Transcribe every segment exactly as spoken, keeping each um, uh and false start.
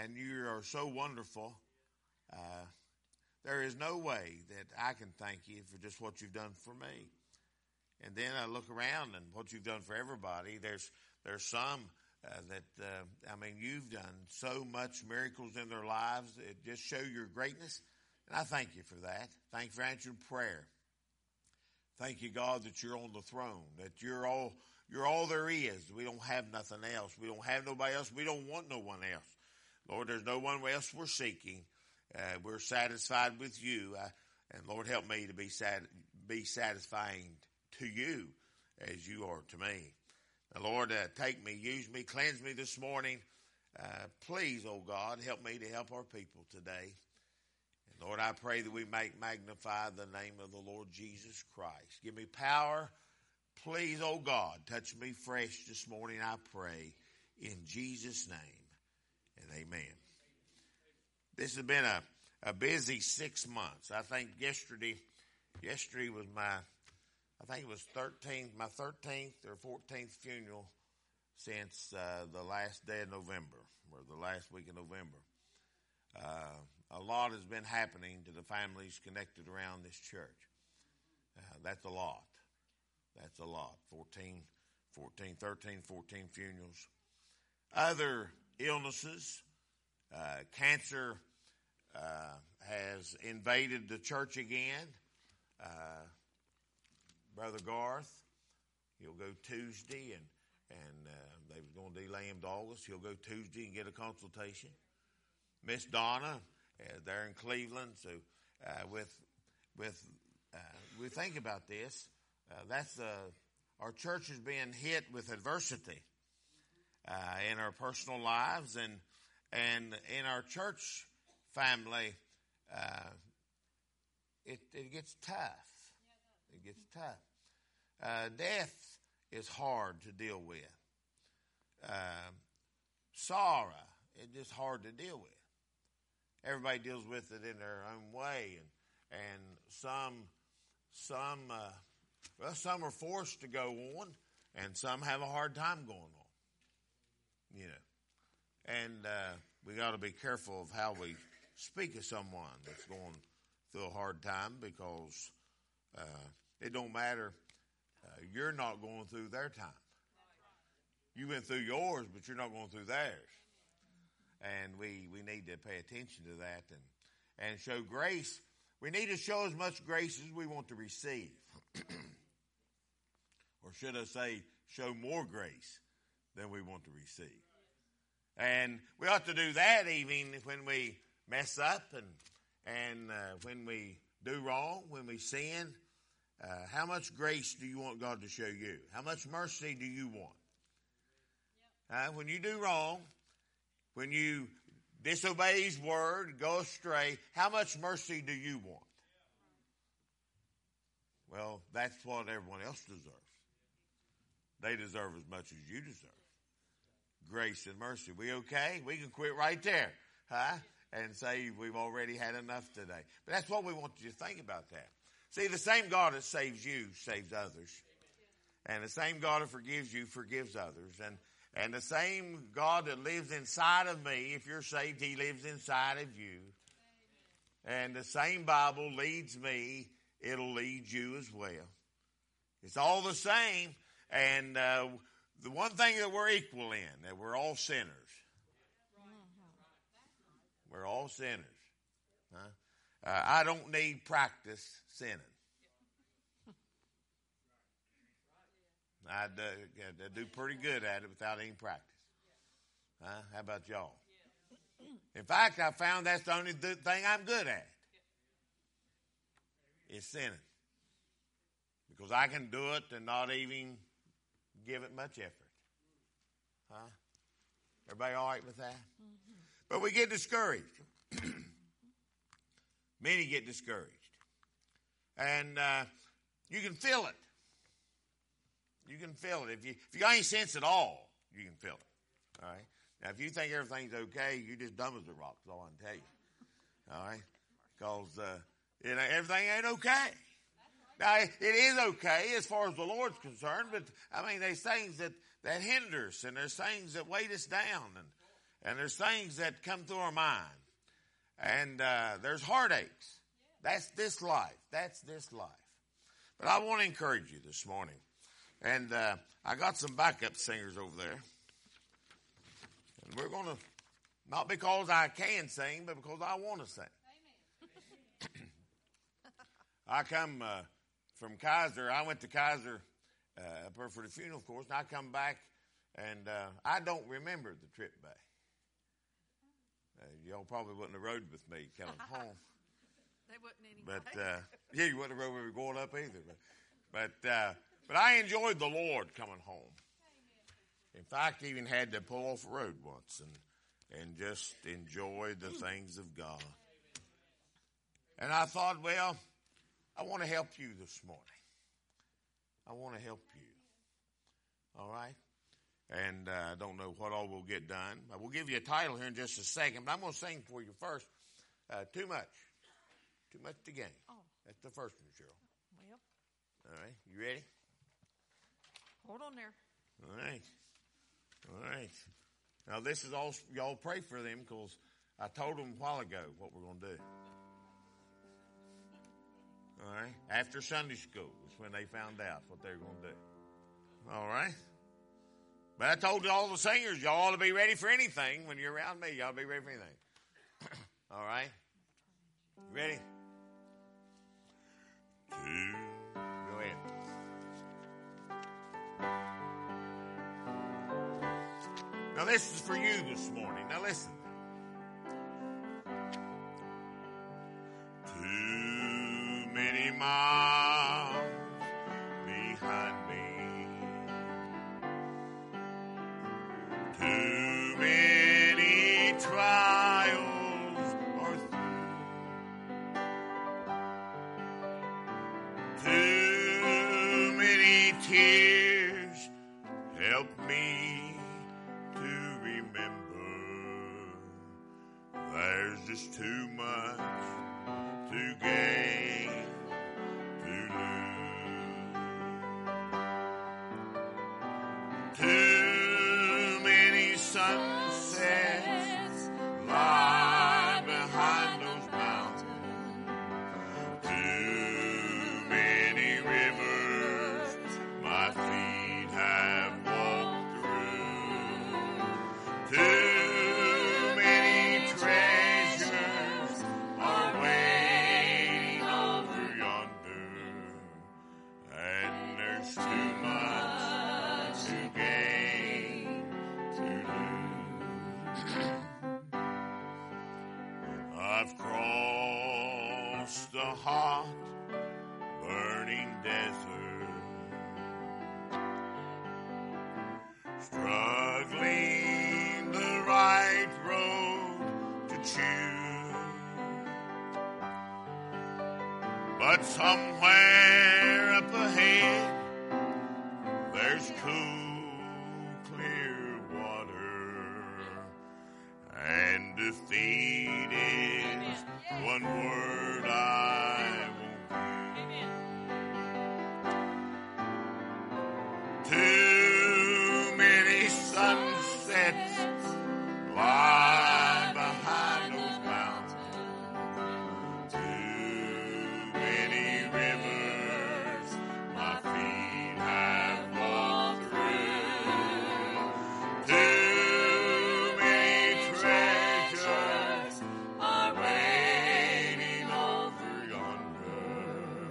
and you are so wonderful. Uh, there is no way that I can thank you for just what you've done for me. And then I look around and what you've done for everybody. There's there's some uh, that, uh, I mean, you've done so much miracles in their lives. It just show your greatness. And I thank you for that. Thank you for answering prayer. Thank you, God, that you're on the throne, that you're all you're all there is. We don't have nothing else. We don't have nobody else. We don't want no one else. Lord, there's no one else we're seeking. Uh, we're satisfied with you. Uh, and Lord, help me to be sat- be satisfying to you as you are to me. Now, Lord, uh, take me, use me, cleanse me this morning. Uh, please, oh God, help me to help our people today. And Lord, I pray that we make magnify the name of the Lord Jesus Christ. Give me power. Please, oh God, touch me fresh this morning, I pray, in Jesus' name, and amen. This has been a, a busy six months. I think yesterday, yesterday was my, I think it was thirteenth, my thirteenth or fourteenth funeral since uh, the last day of November, or the last week of November. Uh, a lot has been happening to the families connected around this church. Uh, that's a lot. That's a lot. fourteen, fourteen, thirteen, fourteen funerals. Other illnesses. Uh, cancer uh, has invaded the church again. Uh, Brother Garth, he'll go Tuesday, and and uh, they was going to delay him to August. He'll go Tuesday and get a consultation. Miss Donna, uh, there in Cleveland. So uh, with with uh, we think about this. Uh, that's uh, our church is being hit with adversity uh, in our personal lives and and in our church family. Uh, it it gets tough. It gets tough. Uh, death is hard to deal with. Uh, sorrow is just hard to deal with. Everybody deals with it in their own way, and and some some uh, well some are forced to go on, and some have a hard time going on. You know, and uh, we got to be careful of how we speak of someone that's going through a hard time, because uh, it don't matter. Uh, you're not going through their time. You went through yours, but you're not going through theirs. And we, we need to pay attention to that and, and show grace. We need to show as much grace as we want to receive. Or should I say, show more grace than we want to receive. And we ought to do that even when we mess up and, and uh, when we do wrong, when we sin. Uh, how much grace do you want God to show you? How much mercy do you want? Uh, when you do wrong, when you disobey His word, go astray, how much mercy do you want? Well, that's what everyone else deserves. They deserve as much as you deserve. Grace and mercy. We okay? We can quit right there, huh? And say we've already had enough today. But that's what we want you to think about that. See, the same God that saves you saves others. And the same God that forgives you forgives others. And And the same God that lives inside of me, if you're saved, He lives inside of you. And the same Bible leads me, it'll lead you as well. It's all the same. And uh, the one thing that we're equal in, that we're all sinners. We're all sinners. Huh? Uh, I don't need practice sinning. I do, I do pretty good at it without any practice. Huh? How about y'all? In fact, I found that's the only th- thing I'm good at. Is sinning. Because I can do it and not even give it much effort. Huh? Everybody all right with that? Mm-hmm. But we get discouraged. Many get discouraged. And uh, you can feel it. You can feel it. If you if you got any sense at all, you can feel it. All right? Now, if you think everything's okay, you're just dumb as a rock, is all I can tell you. All right? Because uh, you know, everything ain't okay. Now, it is okay as far as the Lord's concerned, but, I mean, there's things that, that hinder us, and there's things that weight us down. And And there's things that come through our mind. And uh, there's heartaches. That's this life. That's this life. But I want to encourage you this morning. And uh, I got some backup singers over there. And we're going to, not because I can sing, but because I want to sing. I come uh, from Kaiser. I went to Kaiser uh, up there for the funeral, of course, and I come back, and uh, I don't remember the trip back. Uh, y'all probably wouldn't have rode with me coming home. They wouldn't anyway. But, uh, yeah, you wouldn't have rode with me going up either. But, but, uh, but I enjoyed the Lord coming home. In fact, even had to pull off the road once and, and just enjoy the things of God. And I thought, well, I want to help you this morning. I want to help you. All right? And I uh, don't know what all will get done. I will give you a title here in just a second, but I'm going to sing for you first. Uh, too much. Too much to gain. Oh. That's the first one, Cheryl. Well. All right. You ready? Hold on there. All right. All right. Now, this is all, y'all pray for them because I told them a while ago what we're going to do. All right. After Sunday school is when they found out what they were going to do. All right. But I told all the singers, y'all ought to be ready for anything. When you're around me, y'all be ready for anything. All right. You ready? Two. Go ahead. Now this is for you this morning. Now listen. Too many miles behind me. Too many trials are through. Too many tears help me to remember. There's just too much to gain, to lose. Too many sunsets lie behind those mountains. Too many rivers my feet have walked through. Too many treasures are waiting over yonder, and there's too much to gain, to lose. I've crossed the hot, burning desert, struggling the right road to choose. But somewhere up ahead, there's cool, clear water, and defeat is one word I won't use. Too many sunsets lie behind those mountains. Too many rivers my feet have walked through. Too many treasures are waiting over yonder,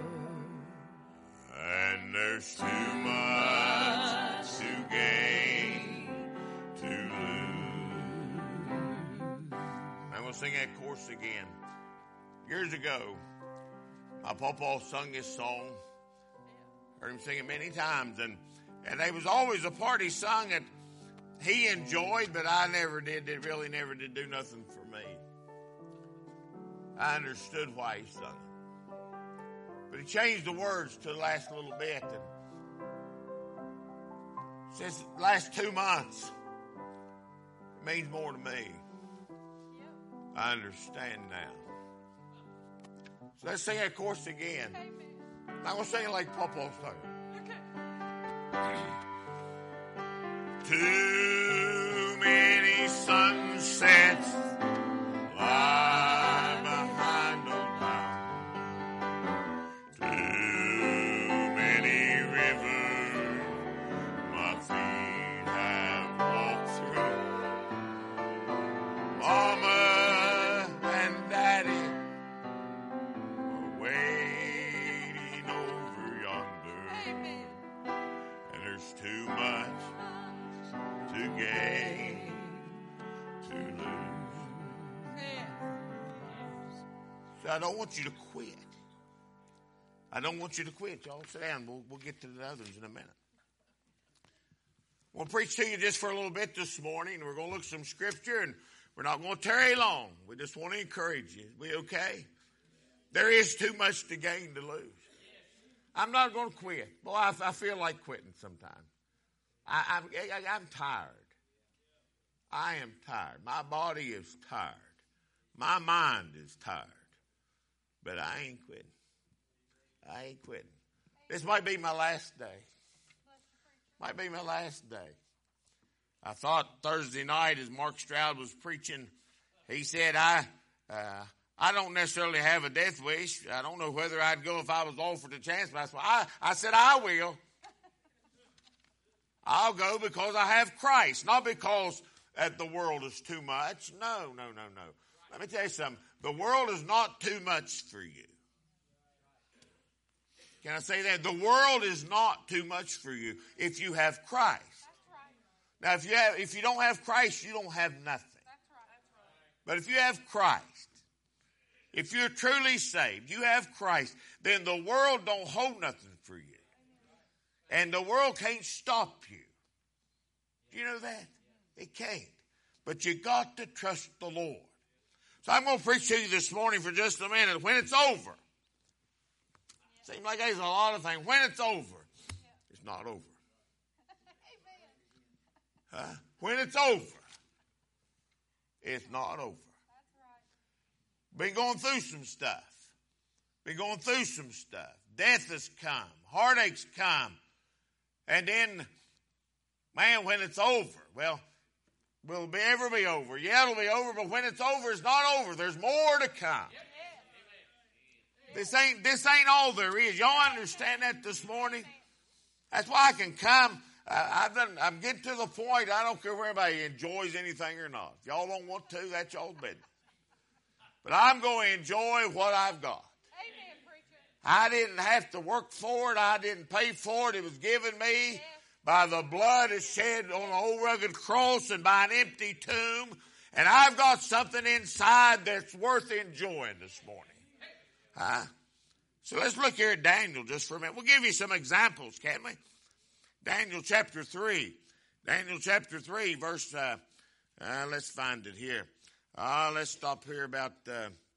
and there's too much to gain, to lose. I'm going to sing that chorus again. Years ago, my papa sung this song. Heard him sing it many times, and and there was always a part he sung that he enjoyed, but I never did. It really never did do nothing for me. I understood why he sung it, but he changed the words to the last little bit. And since the last two months, it means more to me. I understand now. So let's sing that chorus again. I'm going to sing it like Papa sang. Too many sunsets So I don't want you to quit. I don't want you to quit. Y'all sit down. We'll, we'll get to the others in a minute. We'll preach to you just for a little bit this morning. We're going to look at some scripture, and we're not going to tarry long. We just want to encourage you. We okay? There is too much to gain to lose. I'm not going to quit. Boy, I, I feel like quitting sometimes. I, I'm, I, I'm tired. I am tired. My body is tired. My mind is tired. But I ain't quitting. I ain't quitting. This might be my last day. Might be my last day. I thought Thursday night as Mark Stroud was preaching, he said, I uh, I don't necessarily have a death wish. I don't know whether I'd go if I was offered a chance. But I, I said, I will. I'll go because I have Christ. Not because that the world is too much. No, no, no, no. Let me tell you something. The world is not too much for you. Can I say that? The world is not too much for you if you have Christ. Now, if you have, if you don't have Christ, you don't have nothing. But if you have Christ, if you're truly saved, you have Christ, then the world don't hold nothing for you. And the world can't stop you. Do you know that? It can't. But you got to trust the Lord. So I'm going to preach to you this morning for just a minute. When it's over. Seems like there's a lot of things. When it's over. It's not over. Huh? When it's over. It's not over. Been going through some stuff. Been going through some stuff. Death has come. Heartaches come. And then, man, when it's over, well, will it ever be over? Yeah, it'll be over, but when it's over, it's not over. There's more to come. This ain't, this ain't all there is. Y'all understand that this morning? That's why I can come. Uh, I've done, I'm getting to the point, I don't care whether anybody enjoys anything or not. If y'all don't want to, that's y'all's business. But I'm going to enjoy what I've got. Amen, preacher. I didn't have to work for it. I didn't pay for it. It was given me yes. by the blood is shed on the old rugged cross and by an empty tomb. And I've got something inside that's worth enjoying this morning. Huh? So let's look here at Daniel just for a minute. We'll give you some examples, can't we? Daniel chapter three. Daniel chapter three, verse, uh, uh, let's find it here. Uh, let's stop here about, uh,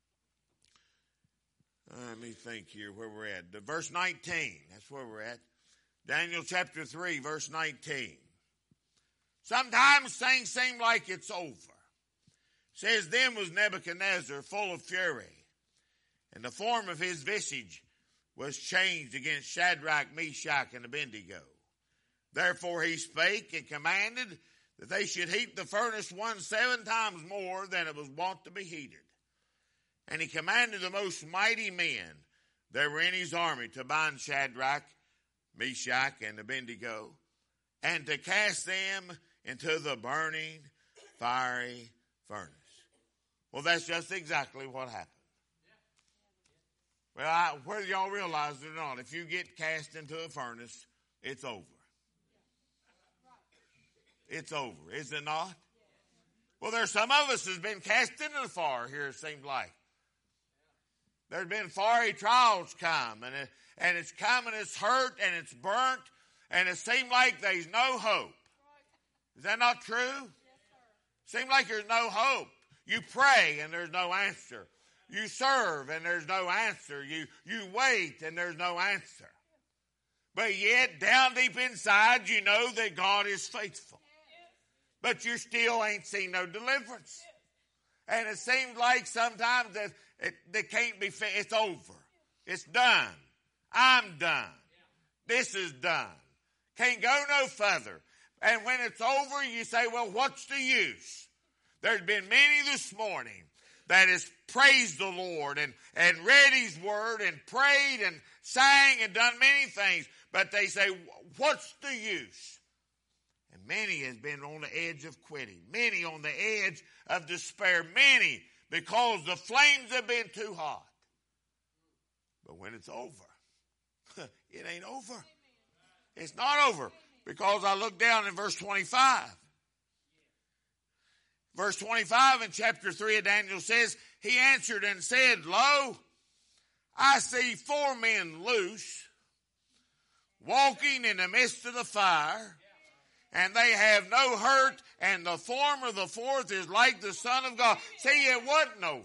uh, let me think here where we're at. The verse nineteen, that's where we're at. Daniel chapter three, verse nineteen. Sometimes things seem like it's over. It says, then was Nebuchadnezzar full of fury, and the form of his visage was changed against Shadrach, Meshach, and Abednego. Therefore he spake and commanded that they should heat the furnace one seven times more than it was wont to be heated. And he commanded the most mighty men that were in his army to bind Shadrach, Meshach, and Abednego, and to cast them into the burning, fiery furnace. Well, that's just exactly what happened. Well, I, whether y'all realize it or not, if you get cast into a furnace, it's over. It's over, is it not? Well, there's some of us that's been cast into the fire here, it seems like. There's been fiery trials come, and, it, and it's come and it's hurt and it's burnt, and it seems like there's no hope. Is that not true? Seems like there's no hope. You pray and there's no answer. You serve and there's no answer. You, you wait and there's no answer. But yet, down deep inside, you know that God is faithful. But you still ain't seen no deliverance. And it seems like sometimes that it, it can't be, it's over. It's done. I'm done. This is done. Can't go no further. And when it's over, you say, well, what's the use? There's been many this morning that has praised the Lord and, and read his word and prayed and sang and done many things. But they say, what's the use? And many has been on the edge of quitting. Many on the edge of despair. Many because the flames have been too hot. But when it's over, it ain't over. It's not over. Because I look down in verse twenty-five. Verse twenty-five in chapter three of Daniel says, he answered and said, Lo, I see four men loose, walking in the midst of the fire, and they have no hurt, and the form of the fourth is like the Son of God. See, it wasn't over.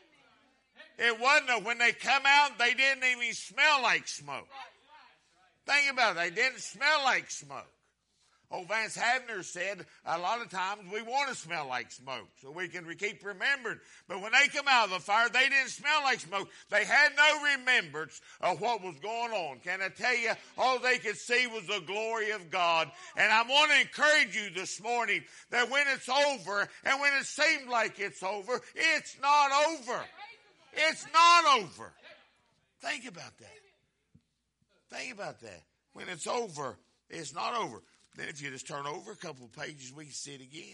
It wasn't over. When they come out, they didn't even smell like smoke. Think about it. They didn't smell like smoke. Old Vance Havner said a lot of times we want to smell like smoke so we can keep remembering. But when they come out of the fire, they didn't smell like smoke. They had no remembrance of what was going on. Can I tell you, all they could see was the glory of God. And I want to encourage you this morning that when it's over and when it seems like it's over, it's not over. It's not over. Think about that. Think about that. When it's over, it's not over. Then if you just turn over a couple of pages, we can see it again.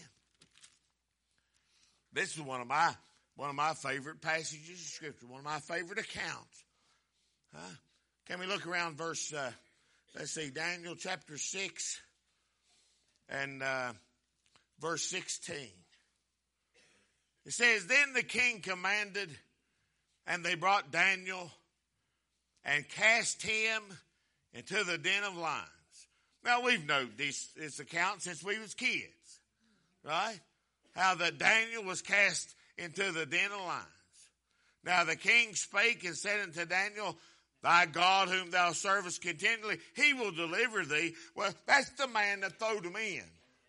This is one of my one of my favorite passages of Scripture, one of my favorite accounts. Huh? Can we look around verse, uh, let's see, Daniel chapter six and uh, verse sixteen. It says, Then the king commanded, and they brought Daniel and cast him into the den of lions. Now, we've known this, this account since we was kids, right? How that Daniel was cast into the den of lions. Now, the king spake and said unto Daniel, Thy God whom thou servest continually, he will deliver thee. Well, that's the man that throwed him in.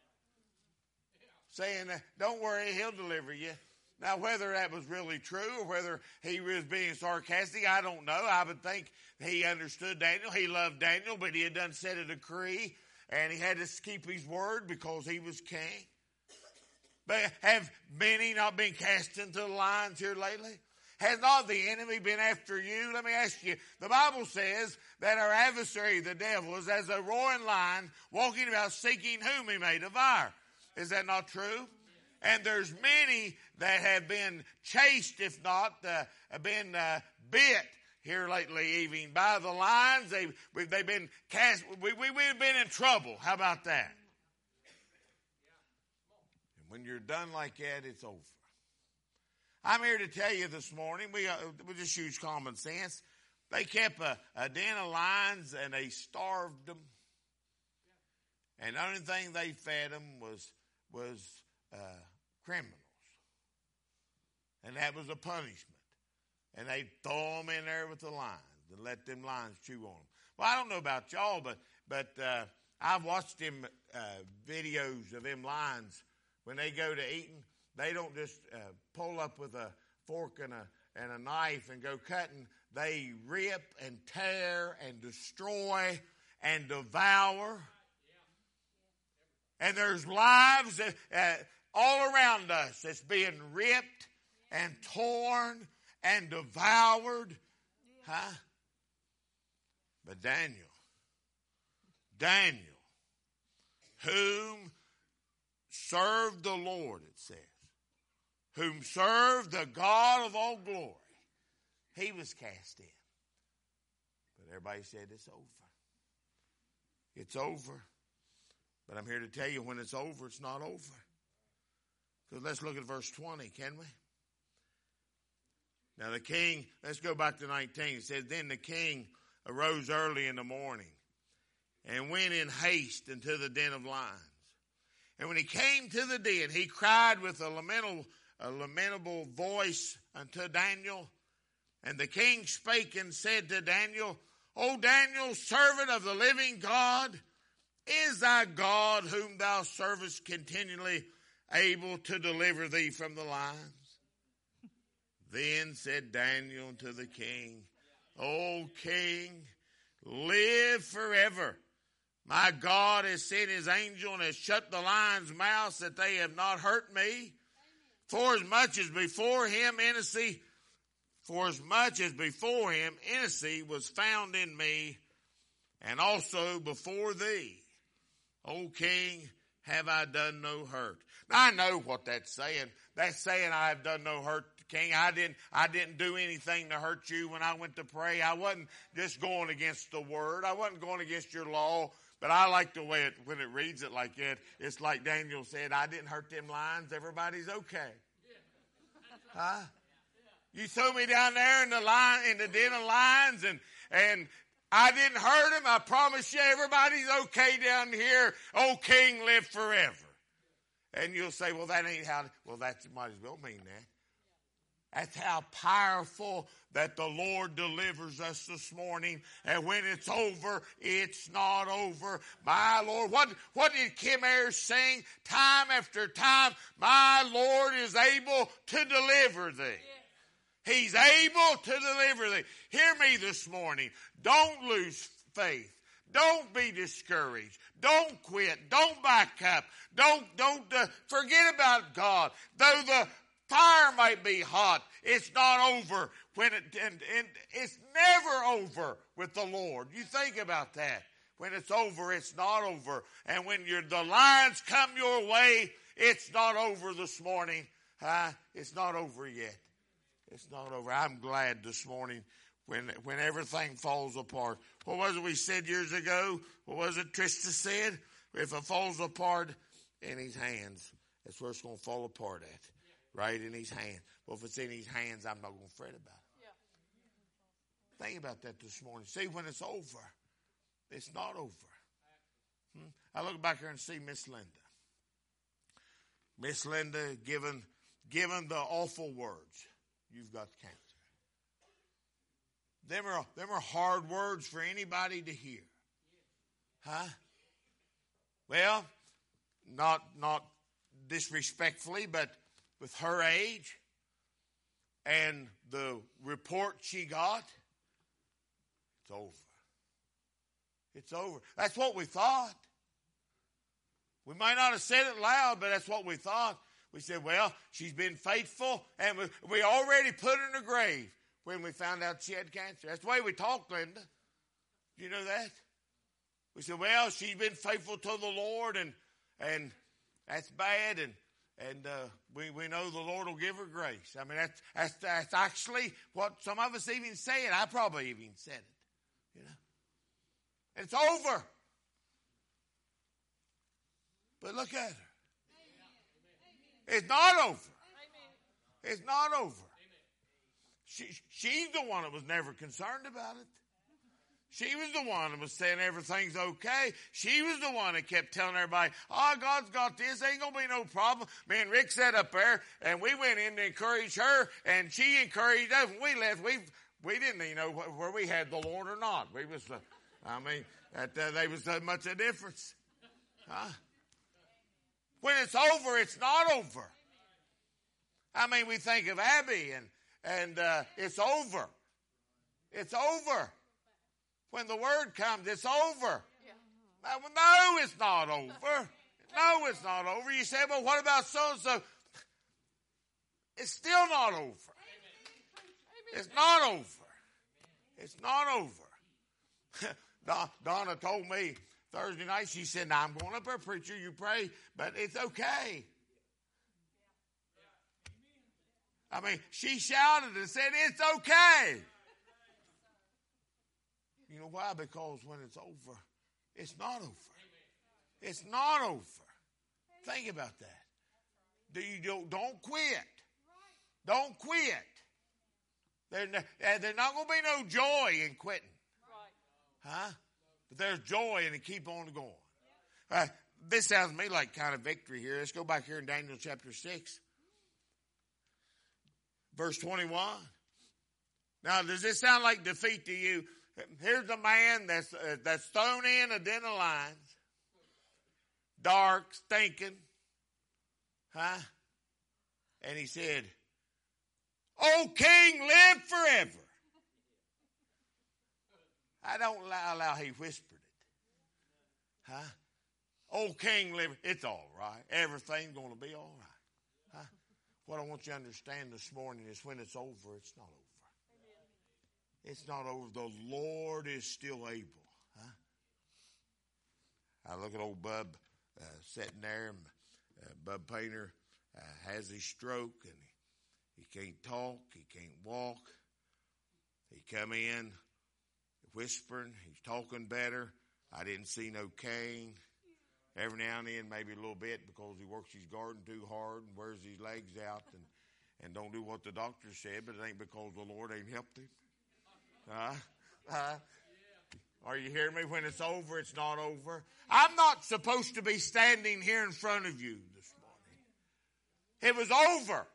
Saying, don't worry, he'll deliver you. Now, whether that was really true or whether he was being sarcastic, I don't know. I would think he understood Daniel. He loved Daniel, but he had done set a decree, and he had to keep his word because he was king. But have many not been cast into the lions here lately? Has not the enemy been after you? Let me ask you. The Bible says that our adversary, the devil, is as a roaring lion walking about seeking whom he may devour. Is that not true? And there's many that have been chased, if not uh, been uh, bit here lately, even by the lions. They, they've been cast. We, we, we've been in trouble. How about that? And when you're done like that, it's over. I'm here to tell you this morning, we, uh, we just use common sense. They kept a, a den of lions and they starved them. And the only thing they fed them was, was uh, criminals. And that was a punishment. And they'd throw them in there with the lions and let them lions chew on them. Well, I don't know about y'all, but but uh, I've watched them uh, videos of them lions. When they go to eating, they don't just uh, pull up with a fork and a, and a knife and go cutting. They rip and tear and destroy and devour. And there's lives that, uh, all around us that's being ripped and torn and devoured. Huh? But Daniel, Daniel, whom served the Lord, it says, whom served the God of all glory, he was cast in. But everybody said it's over. It's over. But I'm here to tell you, when it's over, it's not over. Because let's look at verse twenty, can we? Now the king, let's go back to nineteen. It says, Then the king arose early in the morning and went in haste into the den of lions. And when he came to the den, he cried with a lamentable, a lamentable voice unto Daniel. And the king spake and said to Daniel, O Daniel, servant of the living God, is thy God whom thou servest continually able to deliver thee from the lions? Then said Daniel unto the king, O king, live forever. My God has sent his angel and has shut the lions' mouths that they have not hurt me. For as much as before him innocency, for as much as before him innocency was found in me, and also before thee, O king, have I done no hurt? Now I know what that's saying. That's saying I have done no hurt, king. I didn't, I didn't do anything to hurt you when I went to pray. I wasn't just going against the word. I wasn't going against your law. But I like the way it, when it reads it like that, it's like Daniel said, I didn't hurt them lions. Everybody's okay. Huh? You threw me down there in the lion, in the den of lions, and, and I didn't hurt them. I promise you everybody's okay down here. Oh, King, live forever. And you'll say, well, that ain't how, well, that might as well mean that. That's how powerful that the Lord delivers us this morning. And when it's over, it's not over. My Lord, what, what did Kim Ayers sing? Time after time, my Lord is able to deliver thee. He's able to deliver thee. Hear me this morning. Don't lose faith. Don't be discouraged. Don't quit. Don't back up. Don't, don't uh, forget about God. Though the fire might be hot, it's not over. When it, and, and it's never over with the Lord. You think about that. When it's over, it's not over. And when you're, the lions come your way, it's not over this morning. Uh, it's not over yet. It's not over. I'm glad this morning when when everything falls apart. What was it we said years ago? What was it Trista said? If it falls apart in his hands, that's where it's going to fall apart at. Right in his hands. Well, if it's in his hands, I'm not going to fret about it. Yeah. Think about that this morning. See, when it's over, it's not over. Hmm? I look back here and see Miss Linda. Miss Linda given, given the awful words. You've got cancer. Them are, them are hard words for anybody to hear. Huh? Well, not, not disrespectfully, but with her age and the report she got, it's over. It's over. That's what we thought. We might not have said it loud, but that's what we thought. We said, well, she's been faithful, and we, we already put her in the grave when we found out she had cancer. That's the way we talked, Linda. Do you know that? We said, well, she's been faithful to the Lord, and and that's bad, and and uh, we, we know the Lord will give her grace. I mean, that's, that's, that's actually what some of us even say it. I probably even said it. You know? It's over. But look at her. It's not over. It's not over. She, she's the one that was never concerned about it. She was the one that was saying everything's okay. She was the one that kept telling everybody, oh, God's got this. Ain't going to be no problem. Me and Rick sat up there, and we went in to encourage her, and she encouraged us. When we left, we we didn't even know where we had the Lord or not. We was, uh, I mean, that, uh, there was so much a difference. Huh? When it's over, it's not over. I mean, we think of Abby, and, and uh, it's over. It's over. When the word comes, it's over. Yeah. No, it's not over. No, it's not over. You say, well, what about so-and-so? It's still not over. It's not over. It's not over. Donna told me Thursday night, she said, now I'm going up there, preacher, you pray, but it's okay. I mean, she shouted and said, it's okay. You know why? Because when it's over, it's not over. It's not over. Think about that. Do you don't, don't quit. Don't quit. There's not going to be no joy in quitting. Huh? But there's joy in it. Keep on going. Uh, this sounds to me like kind of victory here. Let's go back here in Daniel chapter six. Verse twenty-one. Now, does this sound like defeat to you? Here's a man that's uh, that's thrown in a den of lions, dark, stinking, huh? And he said, "O King, live forever." I don't allow, allow he whispered it, huh? "O King, live." It's all right. Everything's going to be all right, huh? What I want you to understand this morning is when it's over, it's not over. It's not over. The Lord is still able. Huh? I look at old Bub uh, sitting there. And, uh, Bub Painter uh, has his stroke, and he, he can't talk. He can't walk. He come in whispering. He's talking better. I didn't see no cane. Every now and then, maybe a little bit, because he works his garden too hard and wears his legs out and, and don't do what the doctor said, but it ain't because the Lord ain't helped him. Huh? Huh? Are you hearing me? When it's over, it's not over. I'm not supposed to be standing here in front of you this morning. It was over.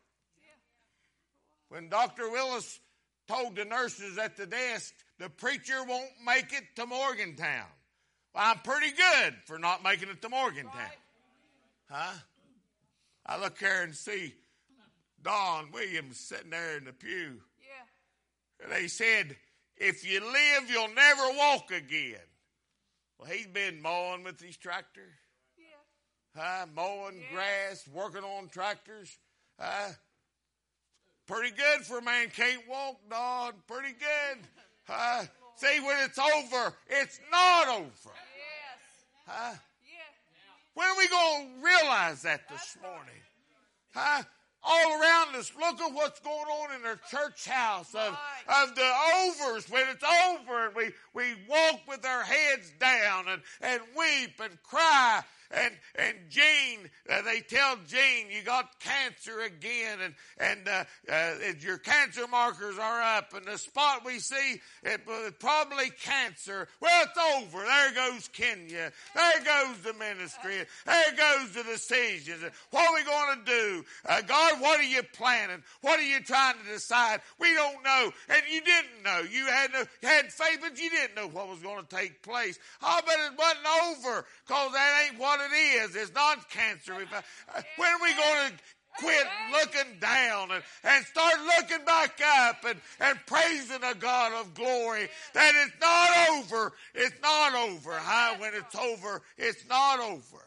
When Doctor Willis told the nurses at the desk, the preacher won't make it to Morgantown. Well, I'm pretty good for not making it to Morgantown. Huh? I look here and see Don Williams sitting there in the pew. Yeah. And they said, if you live, you'll never walk again. Well, he's been mowing with his tractor. Yeah. Huh? Mowing yeah. grass, working on tractors. Huh? Pretty good for a man can't walk, Don. Pretty good. Huh? See, when it's over, it's not over. Yes. Huh? Yeah. When are we going to realize that this morning? Huh? All around us, look at what's going on in our church house of, right. of the overs. When it's over, and we, we walk with our heads down and, and weep and cry. And and Gene, uh, they tell Gene, you got cancer again, and and uh, uh, your cancer markers are up, and the spot we see, it was probably cancer. Well, it's over. There goes Kenya. There goes the ministry. There goes the decisions. What are we going to do? Uh, God, what are you planning? What are you trying to decide? We don't know. And you didn't know. You had, no, you had faith, but you didn't know what was going to take place. I bet it wasn't over, because that ain't what it is. It's not cancer. When are we going to quit looking down and, and start looking back up and, and praising a God of glory that it's not over? It's not over. Huh? When it's over, it's not over.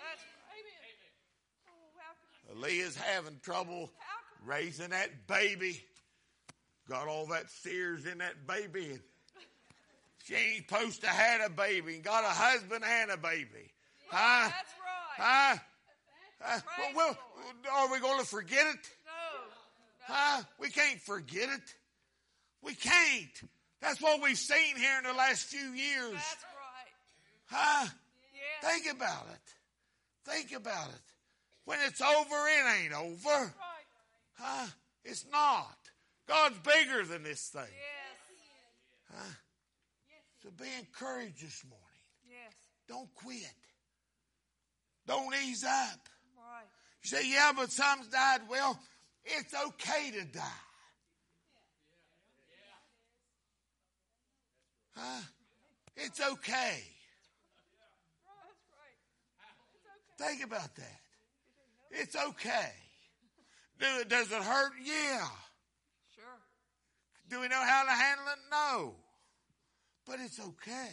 Leah's having trouble raising that baby. Got all that sears in that baby. And she ain't supposed to have a baby. Got a husband and a baby. Huh? That's right. Huh? Huh? Well, well, are we going to forget it? No. no. Huh? We can't forget it. We can't. That's what we've seen here in the last few years. That's right. Huh? Yeah. Think about it. Think about it. When it's over, it ain't over. Right. Huh? It's not. God's bigger than this thing. Yes. Huh? So be encouraged this morning. Yes. Don't quit. Don't ease up. Right. You say, yeah, but some's died. Well, it's okay to die. Huh? It's okay. Think about that. It's okay. Do it, does it hurt? Yeah. Sure. Do we know how to handle it? No. But it's okay.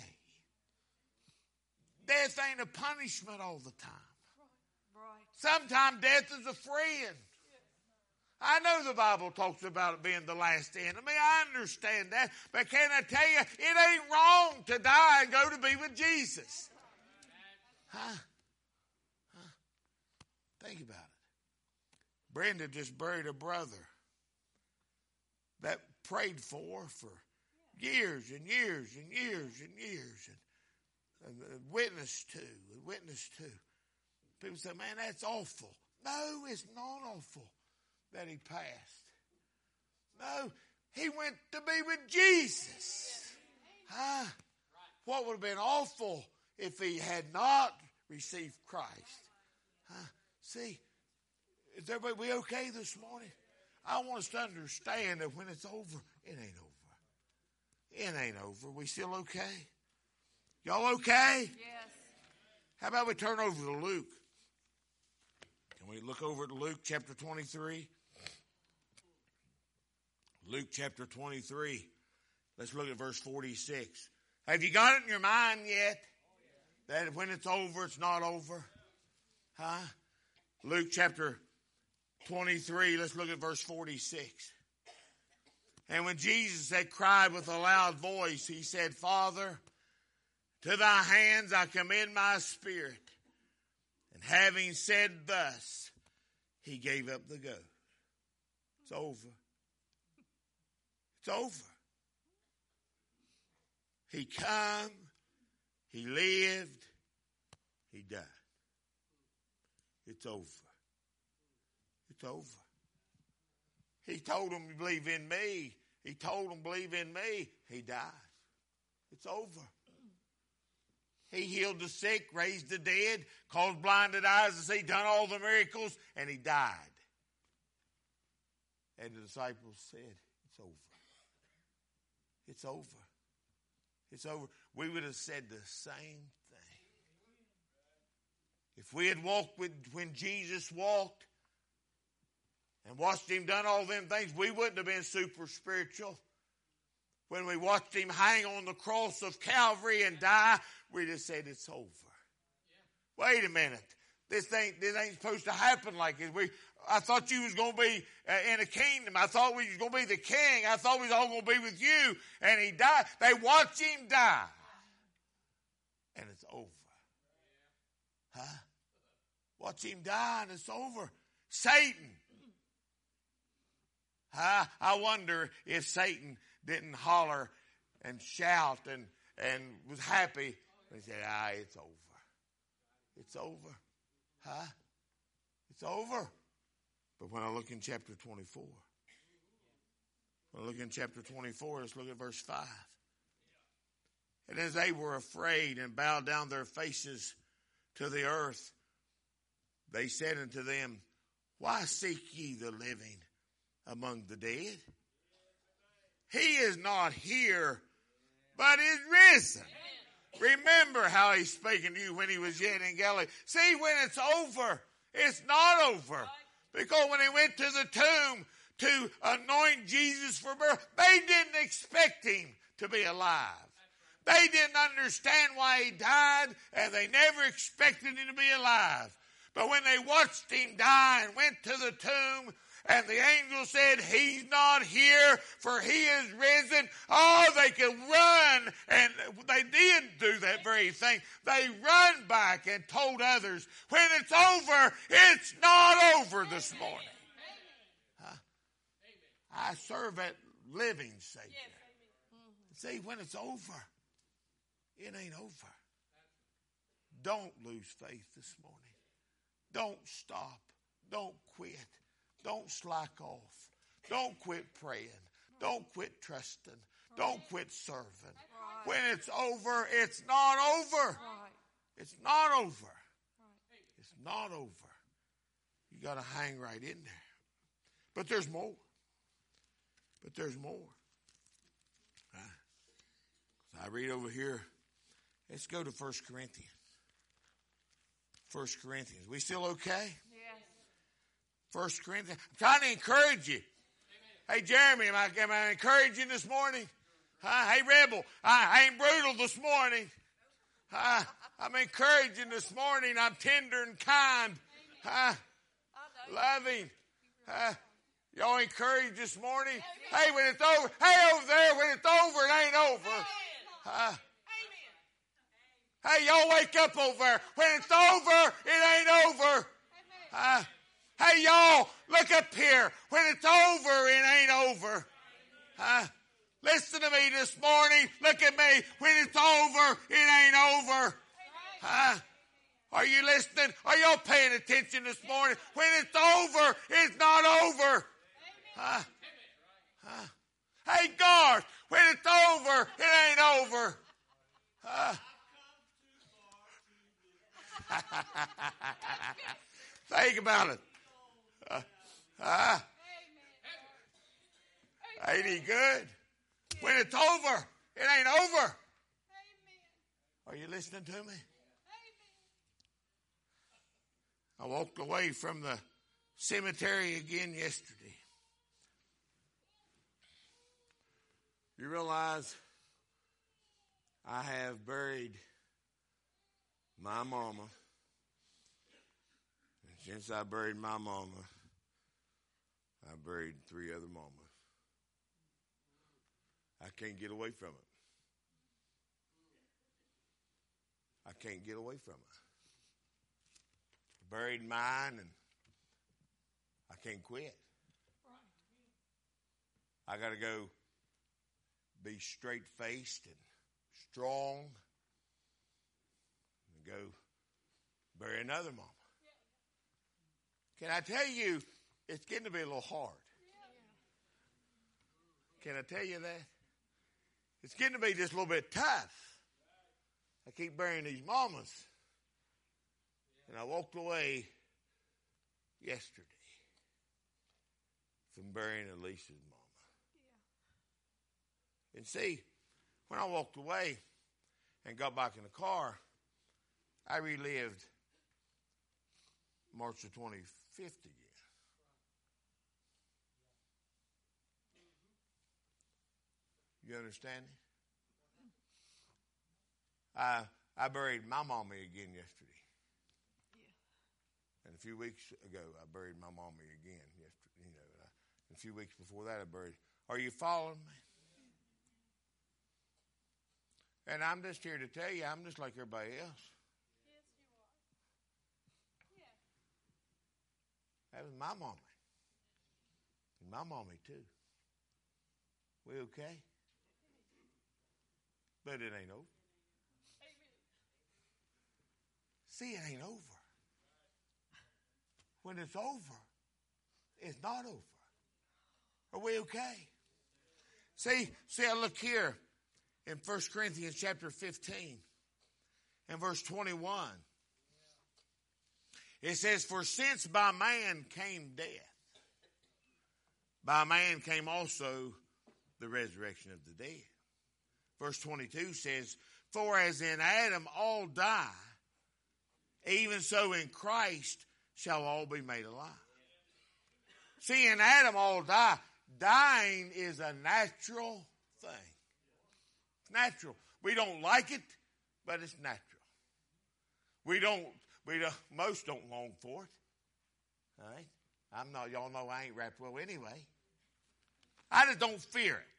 Death ain't a punishment all the time. Right. Sometimes death is a friend. I know the Bible talks about it being the last enemy. I understand that. But can I tell you, it ain't wrong to die and go to be with Jesus. Huh? Huh? Think about it. Brenda just buried a brother that prayed for for years and years and years and years. And witness to, witness to. People say, man, that's awful. No, it's not awful that he passed. No, he went to be with Jesus. Huh? What would have been awful if he had not received Christ? Huh? See, is everybody we okay this morning? I want us to understand that when it's over, it ain't over. It ain't over. We still okay? Y'all okay? Yes. How about we turn over to Luke? Can we look over at Luke chapter twenty-three? Luke chapter twenty-three. Let's look at verse forty-six. Have you got it in your mind yet? That when it's over, it's not over? Huh? Luke chapter twenty-three. Let's look at verse forty-six. And when Jesus had cried with a loud voice, he said, Father, to thy hands I commend my spirit. And having said thus, he gave up the ghost. It's over. It's over. He come He lived. He died. It's over. It's over. He told them, believe in me. He told them, believe in me. He died. It's over. He healed the sick, raised the dead, caused blinded eyes to see, done all the miracles, and he died. And the disciples said, it's over. It's over. It's over. We would have said the same thing. If we had walked with when Jesus walked and watched him done all them things, we wouldn't have been super spiritual. When we watched him hang on the cross of Calvary and die, we just said it's over. Yeah. Wait a minute. This ain't, this ain't supposed to happen like this. We, I thought you was going to be uh, in a kingdom. I thought we was going to be the king. I thought we was all going to be with you. And he died. They watched him die. And it's over. Huh? Watch him die and it's over. Satan. Huh? I wonder if Satan didn't holler and shout and, and was happy. He said, ah, it's over. It's over. Huh? It's over. But when I look in chapter twenty-four, when I look in chapter twenty-four, let's look at verse five. And as they were afraid and bowed down their faces to the earth, they said unto them, why seek ye the living among the dead? He is not here, but is risen. Remember how he's speaking to you when he was yet in Galilee. See, when it's over, it's not over. Because when they went to the tomb to anoint Jesus for birth, they didn't expect him to be alive. They didn't understand why he died, and they never expected him to be alive. But when they watched him die and went to the tomb, and the angel said, he's not here, for he is risen. Oh, they could run. And they didn't do that very thing. They run back and told others, when it's over, it's not over this morning. Huh? I serve at living Savior. See, when it's over, it ain't over. Don't lose faith this morning. Don't stop. Don't quit. Don't slack off. Don't quit praying. Don't quit trusting. Don't quit serving. When it's over, it's not over. It's not over. It's not over. You got to hang right in there. But there's more. But there's more. I read over here. Let's go to First Corinthians. First Corinthians. We still okay? First Corinthians. I'm trying to encourage you. Amen. Hey, Jeremy, am I, am I encouraging this morning? Huh? Hey, Rebel, I, I ain't brutal this morning. Huh? I'm encouraging this morning. I'm tender and kind. Huh? Loving. Huh? Y'all encouraged this morning? Hey, when it's over. Hey, over there, when it's over, it ain't over. Huh? Hey, y'all wake up over there. When it's over, it ain't over. Huh? Hey, y'all, look up here. When it's over, it ain't over. Huh? Listen to me this morning. Look at me. When it's over, it ain't over. Huh? Are you listening? Are y'all paying attention this morning? When it's over, it's not over. Huh? Huh? Hey, guards, when it's over, it ain't over. Huh? Think about it. Uh, uh, ain't he good? When it's over, it ain't over. Are you listening to me? I walked away from the cemetery again yesterday. You realize I have buried my mama. And since I buried my mama, I buried three other mamas. I can't get away from it. I can't get away from it. Buried mine, and I can't quit. I got to go be straight-faced and strong go bury another mama. Can I tell you, it's getting to be a little hard. Can I tell you that? It's getting to be just a little bit tough. I keep burying these mamas. And I walked away yesterday from burying Alicia's mama. And see, when I walked away and got back in the car, I relived March the twenty-fifth again. You understand? I I buried my mommy again yesterday. Yeah. And a few weeks ago, I buried my mommy again yesterday. You know, and, I, and a few weeks before that, I buried. Are you following me? Yeah. And I'm just here to tell you, I'm just like everybody else. Yes, you are. Yeah. That was my mommy. And my mommy, too. We okay? But it ain't over. Amen. See, it ain't over. When it's over, it's not over. Are we okay? See, see, I look here in First Corinthians chapter fifteen and verse twenty-one. It says, for since by man came death, by man came also the resurrection of the dead. Verse twenty-two says, for as in Adam all die, even so in Christ shall all be made alive. See, in Adam all die. Dying is a natural thing. It's natural. We don't like it, but it's natural. We don't, we don't, most don't long for it. All right? I'm not, y'all know I ain't wrapped well anyway. I just don't fear it.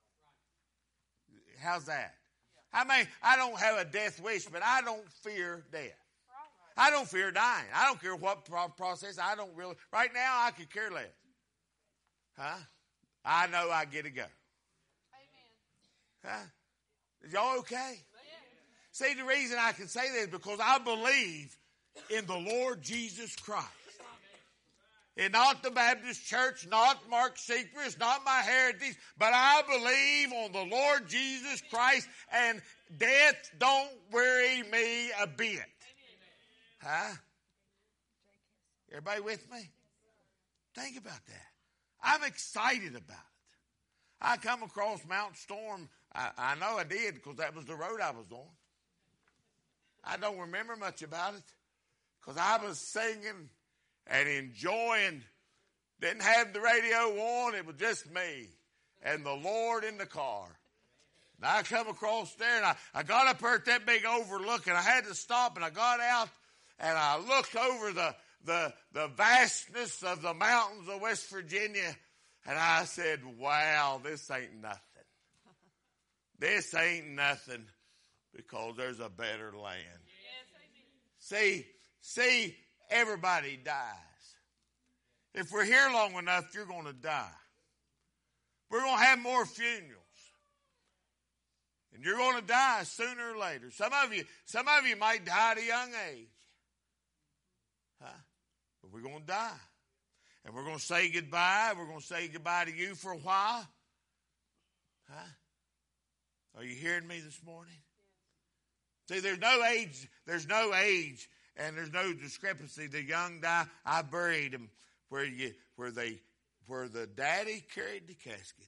How's that? I mean, I don't have a death wish, but I don't fear death. I don't fear dying. I don't care what process. I don't really. Right now, I could care less. Huh? I know I get to go. Amen. Huh? Is y'all okay? See, the reason I can say this is because I believe in the Lord Jesus Christ. And not the Baptist church, not Mark Seeker, not my heritage, but I believe on the Lord Jesus Christ, and death don't worry me a bit. Huh? Everybody with me? Think about that. I'm excited about it. I come across Mount Storm. I, I know I did because that was the road I was on. I don't remember much about it because I was singing and enjoying. Didn't have the radio on. It was just me and the Lord in the car. And I come across there, and I, I got up there at that big overlook, and I had to stop, and I got out, and I looked over the, the, the vastness of the mountains of West Virginia, and I said, wow, this ain't nothing. This ain't nothing because there's a better land. See, see, everybody dies. If we're here long enough, you're going to die. We're going to have more funerals. And you're going to die sooner or later. Some of you, some of you might die at a young age. Huh? But we're going to die. And we're going to say goodbye. We're going to say goodbye to you for a while. Huh? Are you hearing me this morning? See, there's no age, there's no age, and there's no discrepancy. The young die. I buried them where you, where they, where the daddy carried the casket.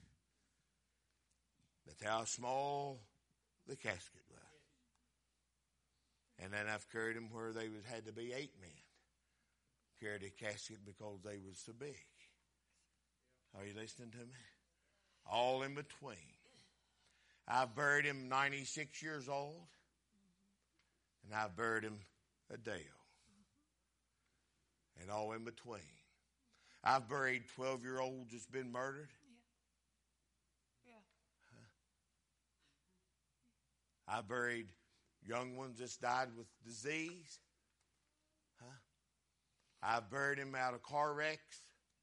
That's how small the casket was. And then I've carried them where they was, had to be eight men. Carried a casket because they was so big. Are you listening to me? All in between. I've buried him ninety-six years old. And I've buried him a day old. And all in between. I've buried twelve-year-olds that's been murdered. Yeah. Huh? I buried young ones that's died with disease. Huh? I've buried them out of car wrecks.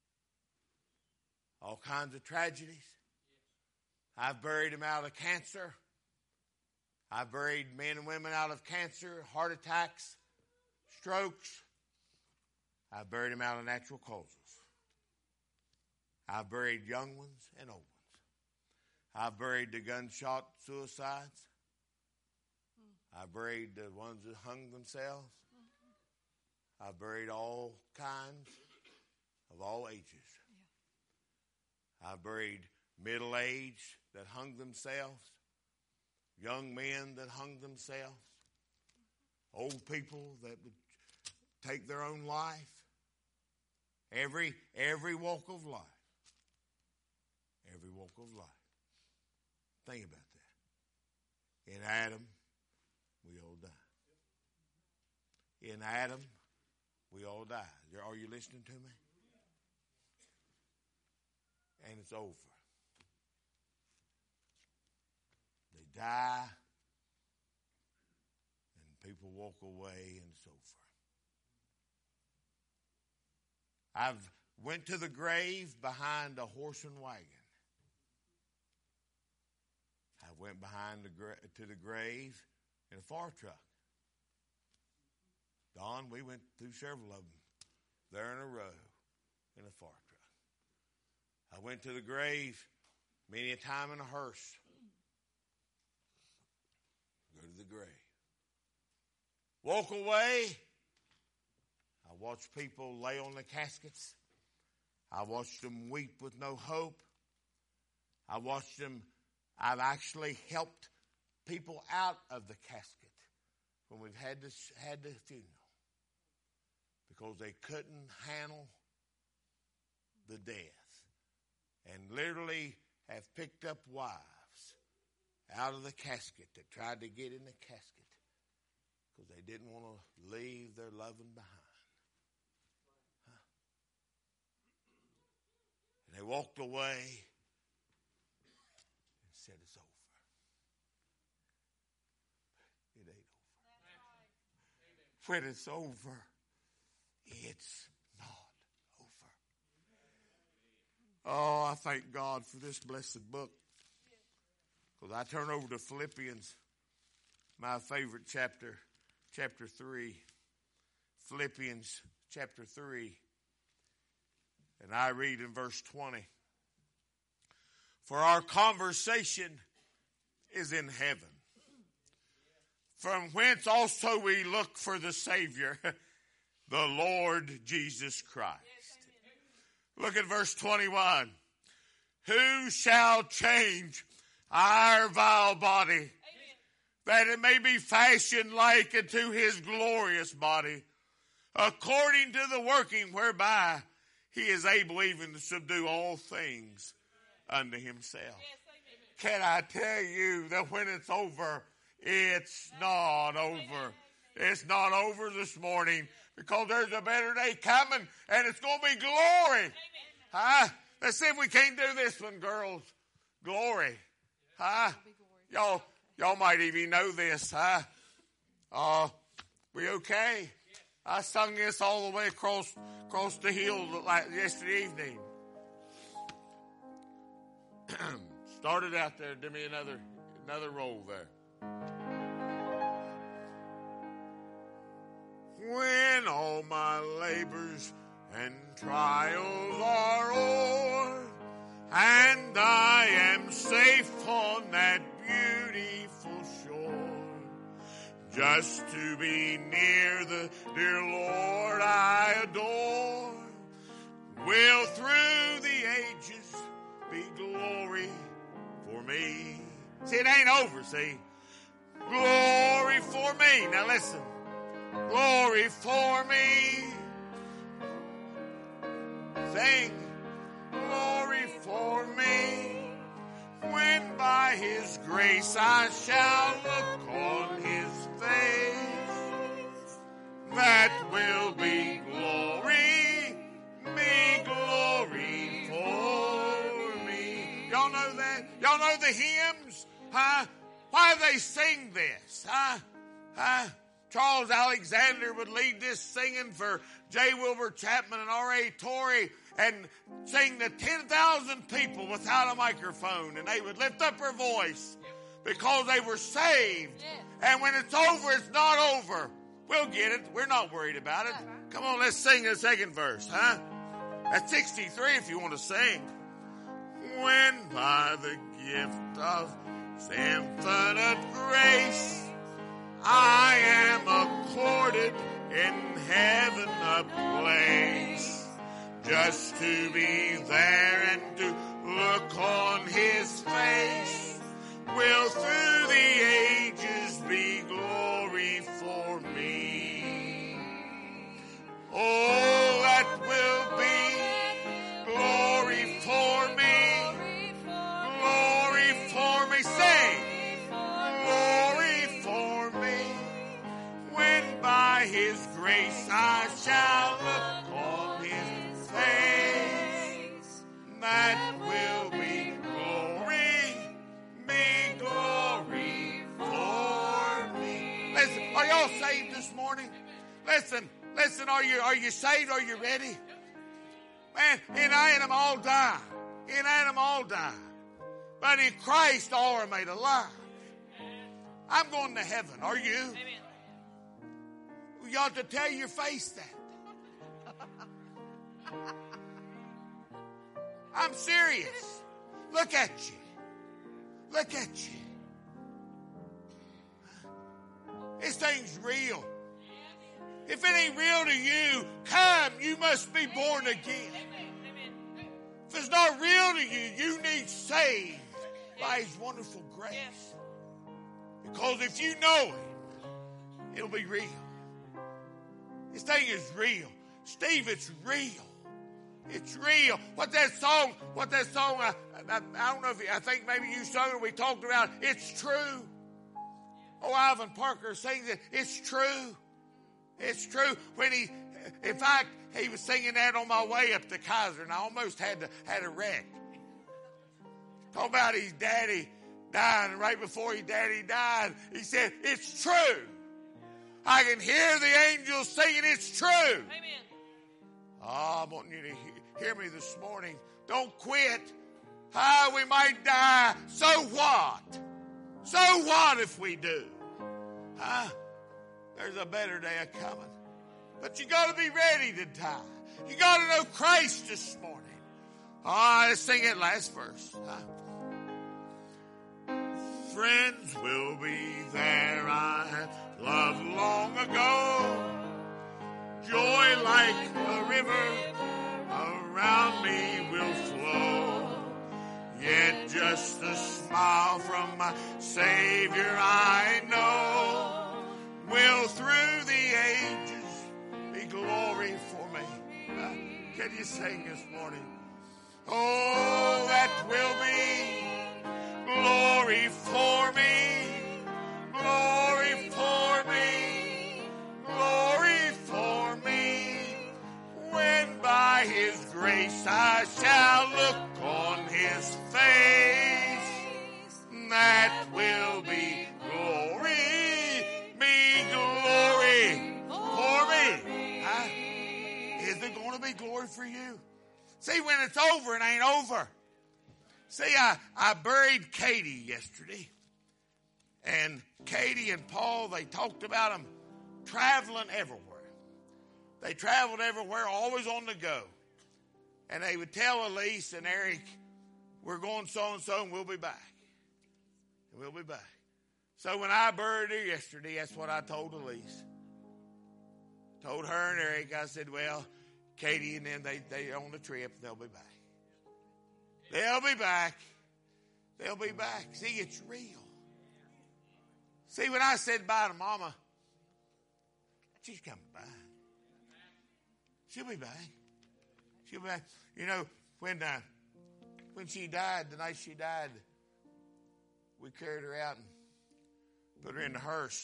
All kinds of tragedies. I've buried them out of cancer. I buried men and women out of cancer, heart attacks, strokes. I buried them out of natural causes. I buried young ones and old ones. I buried the gunshot suicides. I buried the ones that hung themselves. I buried all kinds of all ages. I buried middle age that hung themselves, young men that hung themselves, old people that would take their own life. Every every walk of life. Every walk of life. Think about that. In Adam, we all die. In Adam, we all die. Are you listening to me? And it's over. They die, and people walk away, and it's over. I've went to the grave behind a horse and wagon. I went behind the gra- to the grave in a fire truck. Don, we went through several of them there in a row in a fire truck. I went to the grave many a time in a hearse. Go to the grave. Walk away. I watched people lay on the caskets. I watched them weep with no hope. I watched them, I've actually helped people out of the casket when we've had this, had the funeral because they couldn't handle the death, and literally have picked up wives out of the casket that tried to get in the casket because they didn't want to leave their loving behind. Huh? And they walked away and said, it's over. It ain't over. When it's over, it's not over. Oh, I thank God for this blessed book. Because I turn over to Philippians, my favorite chapter, chapter three. Philippians chapter three. And I read in verse twenty. For our conversation is in heaven, from whence also we look for the Savior, the Lord Jesus Christ. Look at verse twenty-one. Who shall change our vile body, Amen, that it may be fashioned like unto his glorious body, according to the working whereby he is able even to subdue all things unto himself. Yes, can I tell you that when it's over, it's not over. It's not over this morning because there's a better day coming and it's going to be glory. Huh? Let's see if we can't do this one, girls. Glory. Huh? Y'all, y'all might even know this, huh? Uh, we okay? I sung this all the way across across the hill like yesterday evening. Started out there. Give me another another roll there. When all my labors and trials are o'er, and I am safe on that beautiful shore, just to be near the dear Lord I adore, will through the ages be glory for me. See, it ain't over, see. Glory for me. Now listen. Glory for me. Sing. Glory for me, when by his grace I shall look on his face, that will be glory, be glory for me. Y'all know that? Y'all know the hymns? Huh? Why do they sing this? Huh? Huh? Charles Alexander would lead this singing for J. Wilbur Chapman and R A Torrey and sing to ten thousand people without a microphone. And they would lift up their voice. because they were saved. Yes. And when it's over, it's not over. We'll get it. We're not worried about it. Come on, let's sing the second verse, huh? That's sixty-three if you want to sing. When by the gift of infinite grace I am accorded in heaven a place, just to be there and to look on his face, will through the ages be glory for me. Oh, that will be glory for me. Glory for me. Sing. Glory for me. When by his grace I shall look on his face, that will be glory, be glory for me. Listen, are y'all saved this morning? Listen, listen, are you are you saved? Are you ready? Man, in Adam all die. In Adam all die. But in Christ all are made alive. I'm going to heaven. Are you? Amen. You ought to tell your face that. I'm serious. Look at you. Look at you. This thing's real. If it ain't real to you, come, you must be born again. If it's not real to you, you need saved by his wonderful grace. Because if you know him, it'll be real. This thing is real. Steve, it's real. It's real. What that song, what that song, I, I, I don't know if, I think maybe you sung it, we talked about, it's true. Oh, Ivan Parker sings it, it's true. It's true. When he, in fact, he was singing that on my way up to Kaiser, and I almost had to, had a wreck. Talk about his daddy dying, and right before his daddy died, he said, it's true. I can hear the angels singing, it's true. Amen. Oh, I want you to he- hear me this morning. Don't quit. Ah, we might die. So what? So what if we do? Ah, there's a better day a coming. But you got to be ready to die. You got to know Christ this morning. Ah, let's sing it last verse. Ah. Friends will be there I loved long ago. Joy like a river around me will flow. Yet just a smile from my Savior I know will through the ages be glory for me. Uh, can you sing this morning? Oh, that will be glory for me, glory for me, glory for me. When by his grace I shall look on his face, that will be glory, be glory for me. Huh? Is there going to be glory for you? See, when it's over, it ain't over. See, I, I buried Katie yesterday. And Katie and Paul, they talked about them traveling everywhere. They traveled everywhere, always on the go. And they would tell Elise and Eric, we're going so-and-so and we'll be back. And we'll be back. So when I buried her yesterday, that's what I told Elise. Told her and Eric, I said, well, Katie and them, they, they're on the trip. They'll be back. They'll be back. They'll be back. See, it's real. See, when I said bye to Mama, she's coming back. She'll be back. She'll be back. You know, when uh, when she died, the night she died, we carried her out and put her in the hearse.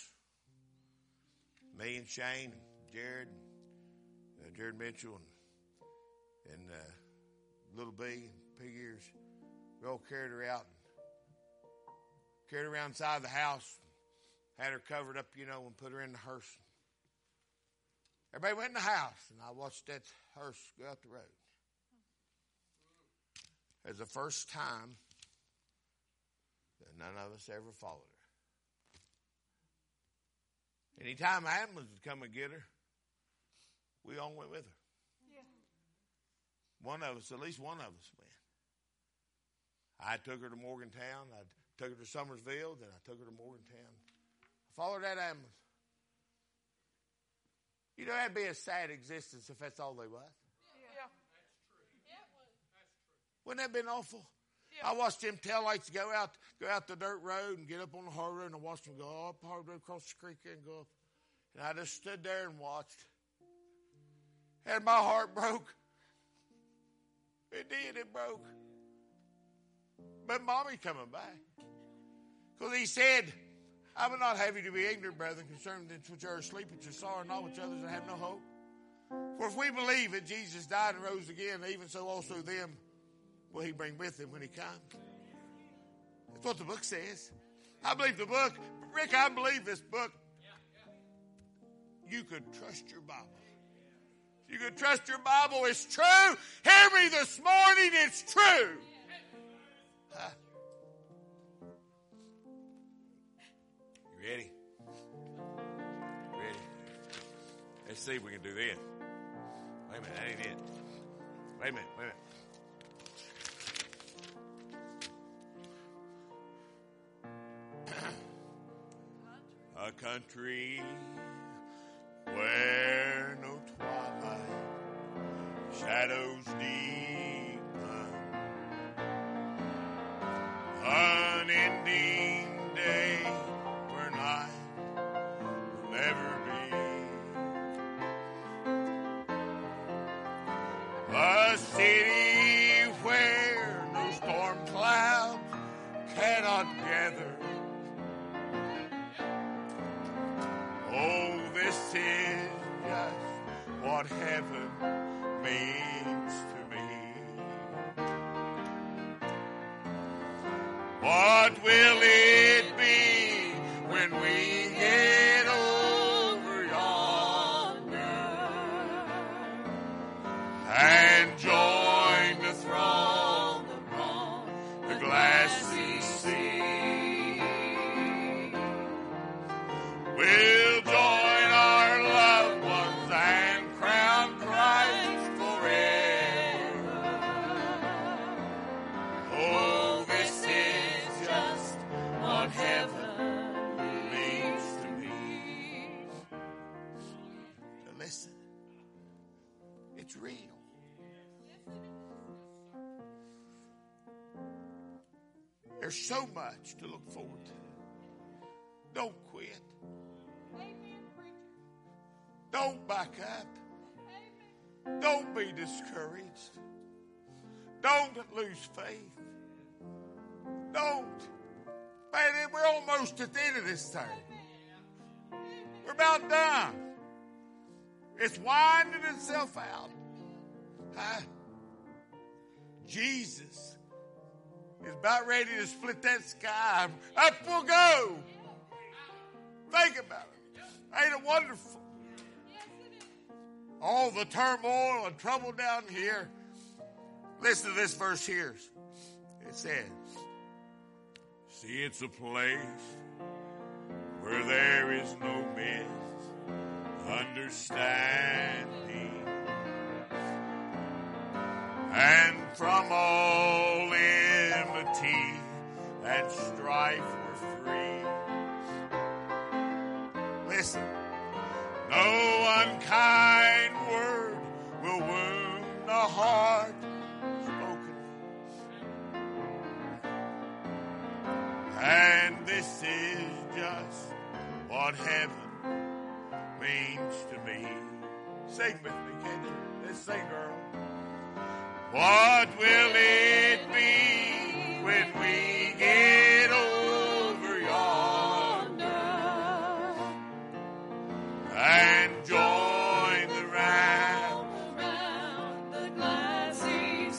Me and Shane and Jared, and, uh, Jared Mitchell and, and uh, Little B and Pig Ears. We all carried her out and carried her around inside the house, had her covered up, you know, and put her in the hearse. Everybody went in the house, and I watched that hearse go out the road. It was the first time the none of us ever followed her. Anytime the ambulance would come and get her, we all went with her. Yeah. One of us, at least one of us went. I took her to Morgantown. I took her to Summersville. Then I took her to Morgantown. I followed that ambulance. You know, that'd be a sad existence if that's all they was. Yeah. Wouldn't that have been awful? Yeah. I watched them taillights go out, go out the dirt road and get up on the hard road, and I watched them go up the hard road, across the creek and go up. And I just stood there and watched. And my heart broke. It did, it broke. But Mommy coming back. Because he said, I would not have you to be ignorant, brethren, concerning things which are asleep, which are sorrow, not which others that have no hope. For if we believe that Jesus died and rose again, even so also them will he bring with him when he comes. That's what the book says. I believe the book. Rick, I believe this book. You could trust your Bible. You could trust your Bible. It's true. Hear me this morning. It's true. Huh? You ready? Ready? Let's see if we can do this. Wait a minute. That ain't it. Wait a minute. Wait a minute. A country where no twilight shadows deepen, unending day where night will never be, a city where no storm clouds cannot gather. Oh, this is just what heaven means to me. What will it be when we get over yonder and join the throng upon the glassy sea? We'll real. There's so much to look forward to. Don't quit. Amen, preacher. Don't back up. Amen. Don't be discouraged. Don't lose faith. Don't. Man, we're almost at the end of this thing. We're about done. It's winding itself out. Huh? Jesus is about ready to split that sky. Up we'll go. Think about it. Ain't it wonderful? All the turmoil and trouble down here. Listen to this verse here. It says, see, it's a place where there is no misunderstanding, and from all enmity and strife we're free. Listen, no unkind word will wound the heart spoken, and this is just what heaven means to me. Sing with me, can you? Let's sing, girl. What will it be when we get over yonder and join the round around the glassy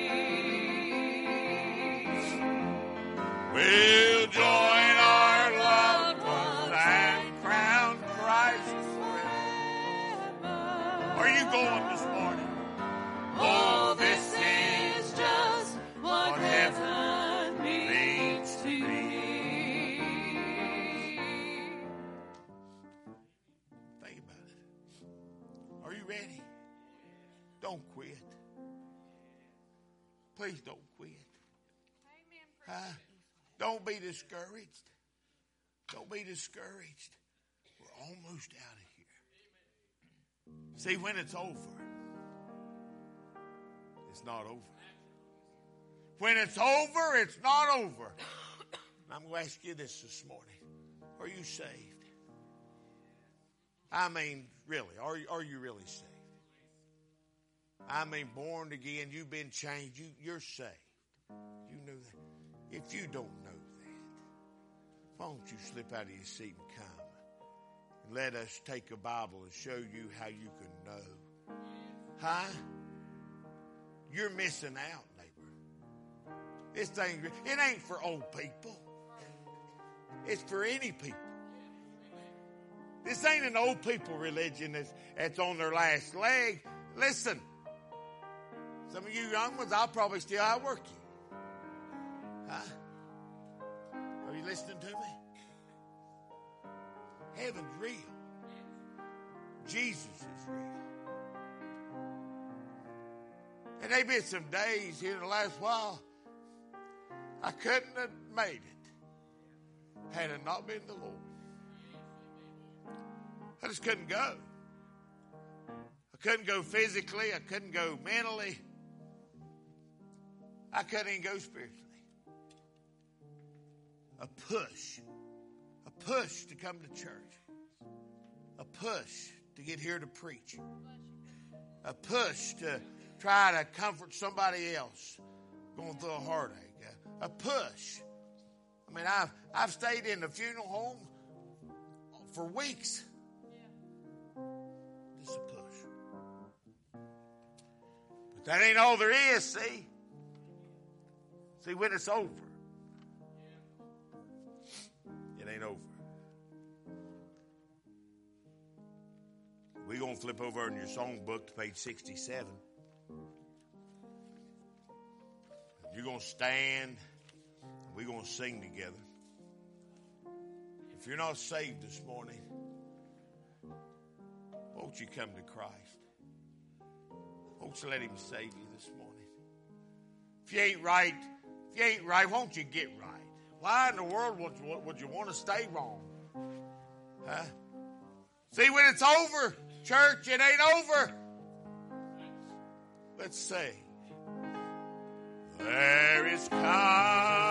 sea? We'll join our loved ones and crown Christ forever. Are you going this morning? Oh, this is just what heaven means to me. Huh? Don't be discouraged. Don't be discouraged. We're almost out of here. See, when it's over, it's not over. When it's over, it's not over. I'm going to ask you this this morning. Are you saved? I mean, really, are you, are you really saved? I mean, born again, you've been changed, you, you're saved. You know that. If you don't know that, why don't you slip out of your seat and come and let us take a Bible and show you how you can know. Huh? You're missing out, neighbor. This thing, it ain't for old people. It's for any people. This ain't an old people religion that's, that's on their last leg. Listen, some of you young ones, I'll probably still outwork you. Huh? Are you listening to me? Heaven's real. Jesus is real. And there been some days here in the last while I couldn't have made it had it not been the Lord. I just couldn't go. I couldn't go physically. I couldn't go mentally. I couldn't even go spiritually. A push. A push to come to church. A push to get here to preach. A push to try to comfort somebody else going through a heartache. A push. I mean, I've, I've stayed in the funeral home for weeks. Just a push. But that ain't all there is, see? See, when it's over, it ain't over. We're going to flip over in your songbook to page sixty-seven. You're going to stand. We're going to sing together. If you're not saved this morning, won't you come to Christ? Won't you let him save you this morning? If you ain't right, if you ain't right, won't you get right? Why in the world would you, would you want to stay wrong? Huh? See, when it's over, church, it ain't over. Let's sing. There is come